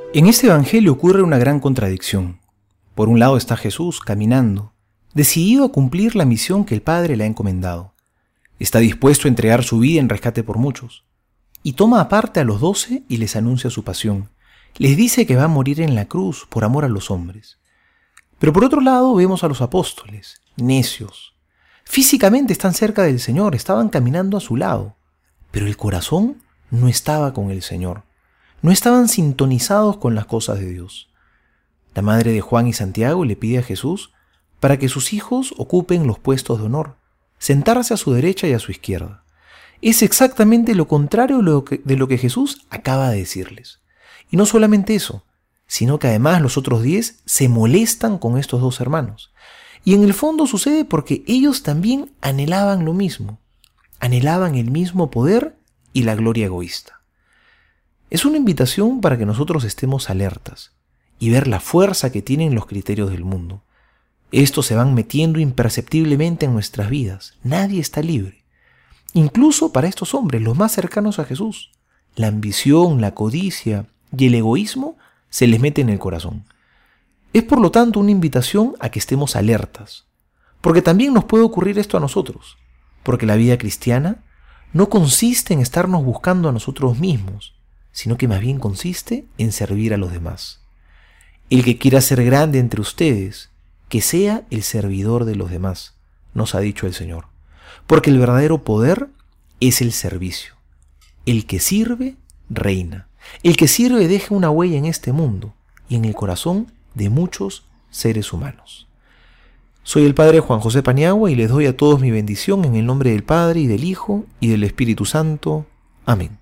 En este evangelio ocurre una gran contradicción. Por un lado está Jesús caminando, decidido a cumplir la misión que el Padre le ha encomendado. Está dispuesto a entregar su vida en rescate por muchos. Y toma aparte a los 12 y les anuncia su pasión. Les dice que va a morir en la cruz por amor a los hombres. Pero por otro lado vemos a los apóstoles, necios. Físicamente están cerca del Señor, estaban caminando a su lado, pero el corazón no estaba con el Señor. No estaban sintonizados con las cosas de Dios. La madre de Juan y Santiago le pide a Jesús para que sus hijos ocupen los puestos de honor, sentarse a su derecha y a su izquierda. Es exactamente lo contrario de lo que Jesús acaba de decirles. Y no solamente eso, sino que además los otros 10 se molestan con estos 2 hermanos. Y en el fondo sucede porque ellos también anhelaban lo mismo. Anhelaban el mismo poder y la gloria egoísta. Es una invitación para que nosotros estemos alertas y ver la fuerza que tienen los criterios del mundo. Estos se van metiendo imperceptiblemente en nuestras vidas. Nadie está libre. Incluso para estos hombres, los más cercanos a Jesús, la ambición, la codicia y el egoísmo se les mete en el corazón. Es por lo tanto una invitación a que estemos alertas, porque también nos puede ocurrir esto a nosotros, porque la vida cristiana no consiste en estarnos buscando a nosotros mismos, sino que más bien consiste en servir a los demás. El que quiera ser grande entre ustedes, que sea el servidor de los demás, nos ha dicho el Señor, porque el verdadero poder es el servicio. El que sirve, reina. El que sirve deja una huella en este mundo y en el corazón de muchos seres humanos. Soy el Padre Juan José Paniagua y les doy a todos mi bendición en el nombre del Padre y del Hijo y del Espíritu Santo. Amén.